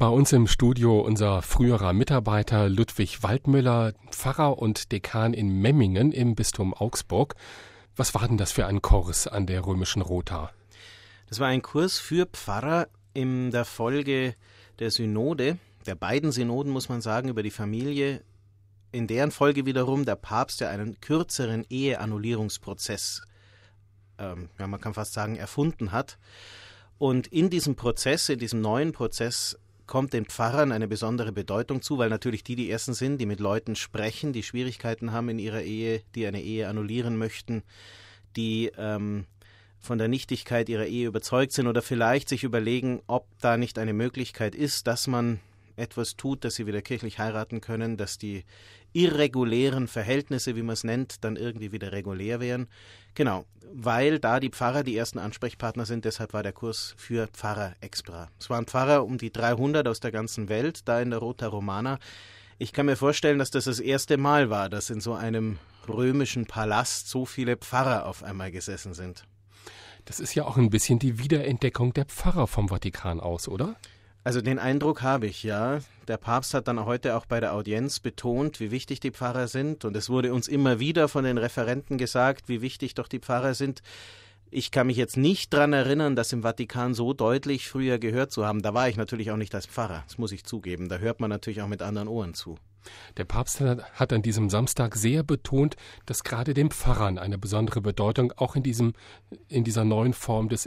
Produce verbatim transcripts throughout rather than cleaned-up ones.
Bei uns im Studio unser früherer Mitarbeiter Ludwig Waldmüller, Pfarrer und Dekan in Memmingen im Bistum Augsburg. Was war denn das für ein Kurs an der Römischen Rota? Das war ein Kurs für Pfarrer in der Folge der Synode, der beiden Synoden, muss man sagen, über die Familie, in deren Folge wiederum der Papst ja einen kürzeren Eheannullierungsprozess, ähm, ja, man kann fast sagen, erfunden hat. Und in diesem Prozess, in diesem neuen Prozess, kommt den Pfarrern eine besondere Bedeutung zu, weil natürlich die die Ersten sind, die mit Leuten sprechen, die Schwierigkeiten haben in ihrer Ehe, die eine Ehe annullieren möchten, die ähm, von der Nichtigkeit ihrer Ehe überzeugt sind oder vielleicht sich überlegen, ob da nicht eine Möglichkeit ist, dass man etwas tut, dass sie wieder kirchlich heiraten können, dass die irregulären Verhältnisse, wie man es nennt, dann irgendwie wieder regulär wären. Genau, weil da die Pfarrer die ersten Ansprechpartner sind, deshalb war der Kurs für Pfarrer extra. Es waren Pfarrer um die dreihundert aus der ganzen Welt, da in der Rota Romana. Ich kann mir vorstellen, dass das das erste Mal war, dass in so einem römischen Palast so viele Pfarrer auf einmal gesessen sind. Das ist ja auch ein bisschen die Wiederentdeckung der Pfarrer vom Vatikan aus, oder? Also den Eindruck habe ich, ja. Der Papst hat dann heute auch bei der Audienz betont, wie wichtig die Pfarrer sind. Und es wurde uns immer wieder von den Referenten gesagt, wie wichtig doch die Pfarrer sind. Ich kann mich jetzt nicht daran erinnern, das im Vatikan so deutlich früher gehört zu haben. Da war ich natürlich auch nicht als Pfarrer, das muss ich zugeben. Da hört man natürlich auch mit anderen Ohren zu. Der Papst hat an diesem Samstag sehr betont, dass gerade den Pfarrern eine besondere Bedeutung auch in diesem, in dieser neuen Form des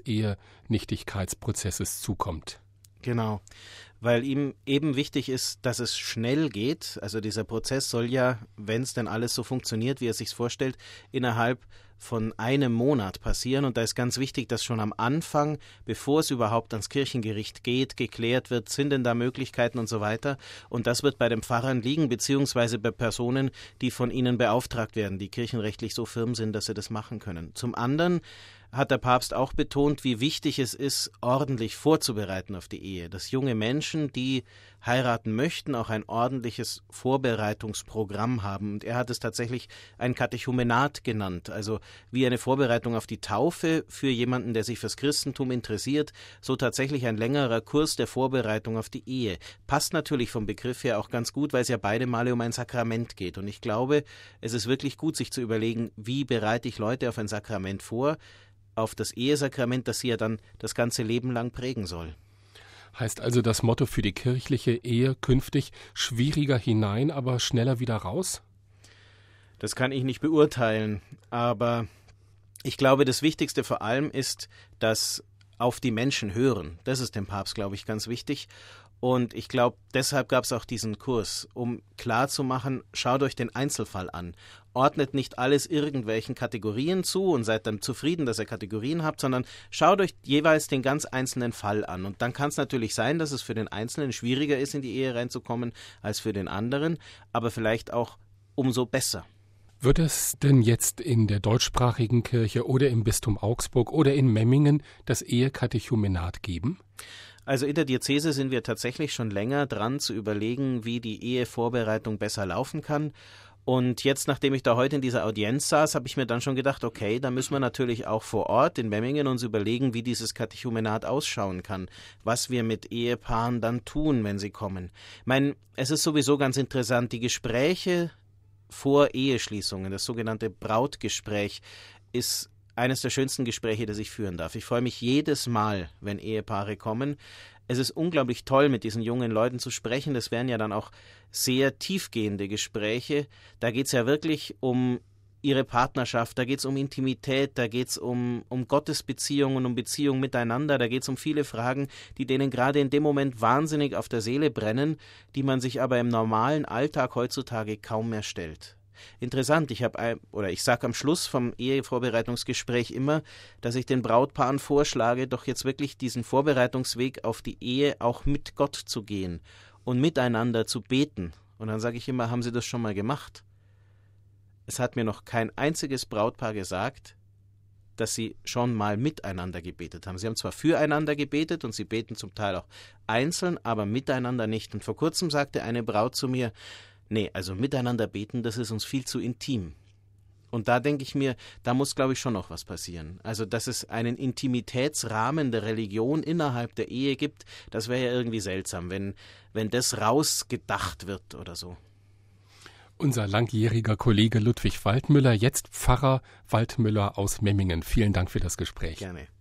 Ehenichtigkeitsprozesses zukommt. Genau, weil ihm eben wichtig ist, dass es schnell geht. Also dieser Prozess soll ja, wenn es denn alles so funktioniert, wie er sich vorstellt, innerhalb von einem Monat passieren. Und da ist ganz wichtig, dass schon am Anfang, bevor es überhaupt ans Kirchengericht geht, geklärt wird, sind denn da Möglichkeiten und so weiter. Und das wird bei den Pfarrern liegen, beziehungsweise bei Personen, die von ihnen beauftragt werden, die kirchenrechtlich so firm sind, dass sie das machen können. Zum anderen hat der Papst auch betont, wie wichtig es ist, ordentlich vorzubereiten auf die Ehe. Dass junge Menschen, die heiraten möchten, auch ein ordentliches Vorbereitungsprogramm haben. Und er hat es tatsächlich ein Katechumenat genannt, also wie eine Vorbereitung auf die Taufe für jemanden, der sich fürs Christentum interessiert, so tatsächlich ein längerer Kurs der Vorbereitung auf die Ehe. Passt natürlich vom Begriff her auch ganz gut, weil es ja beide Male um ein Sakrament geht. Und ich glaube, es ist wirklich gut, sich zu überlegen, wie bereite ich Leute auf ein Sakrament vor, auf das Ehesakrament, das sie ja dann das ganze Leben lang prägen soll. Heißt also das Motto für die kirchliche Ehe künftig schwieriger hinein, aber schneller wieder raus? Das kann ich nicht beurteilen, aber ich glaube, das Wichtigste vor allem ist, dass auf die Menschen hören. Das ist dem Papst, glaube ich, ganz wichtig. Und ich glaube, deshalb gab es auch diesen Kurs, um klarzumachen, schaut euch den Einzelfall an. Ordnet nicht alles irgendwelchen Kategorien zu und seid dann zufrieden, dass ihr Kategorien habt, sondern schaut euch jeweils den ganz einzelnen Fall an. Und dann kann es natürlich sein, dass es für den Einzelnen schwieriger ist, in die Ehe reinzukommen, als für den anderen, aber vielleicht auch umso besser. Wird es denn jetzt in der deutschsprachigen Kirche oder im Bistum Augsburg oder in Memmingen das Ehekatechumenat geben? Also in der Diözese sind wir tatsächlich schon länger dran zu überlegen, wie die Ehevorbereitung besser laufen kann. Und jetzt, nachdem ich da heute in dieser Audienz saß, habe ich mir dann schon gedacht, okay, da müssen wir natürlich auch vor Ort in Memmingen uns überlegen, wie dieses Katechumenat ausschauen kann, was wir mit Ehepaaren dann tun, wenn sie kommen. Ich meine, es ist sowieso ganz interessant, die Gespräche vor Eheschließungen, das sogenannte Brautgespräch, ist eines der schönsten Gespräche, das ich führen darf. Ich freue mich jedes Mal, wenn Ehepaare kommen. Es ist unglaublich toll, mit diesen jungen Leuten zu sprechen. Das wären ja dann auch sehr tiefgehende Gespräche. Da geht es ja wirklich um ihre Partnerschaft, da geht es um Intimität, da geht es um, um Gottesbeziehungen, um Beziehungen miteinander, da geht es um viele Fragen, die denen gerade in dem Moment wahnsinnig auf der Seele brennen, die man sich aber im normalen Alltag heutzutage kaum mehr stellt. Interessant, ich habe oder ich sage am Schluss vom Ehevorbereitungsgespräch immer, dass ich den Brautpaaren vorschlage, doch jetzt wirklich diesen Vorbereitungsweg auf die Ehe auch mit Gott zu gehen und miteinander zu beten. Und dann sage ich immer, haben Sie das schon mal gemacht? Es hat mir noch kein einziges Brautpaar gesagt, dass sie schon mal miteinander gebetet haben. Sie haben zwar füreinander gebetet und sie beten zum Teil auch einzeln, aber miteinander nicht. Und vor kurzem sagte eine Braut zu mir, nee, also miteinander beten, das ist uns viel zu intim. Und da denke ich mir, da muss, glaube ich, schon noch was passieren. Also, dass es einen Intimitätsrahmen der Religion innerhalb der Ehe gibt, das wäre ja irgendwie seltsam, wenn, wenn das rausgedacht wird oder so. Unser langjähriger Kollege Ludwig Waldmüller, jetzt Pfarrer Waldmüller aus Memmingen. Vielen Dank für das Gespräch. Gerne.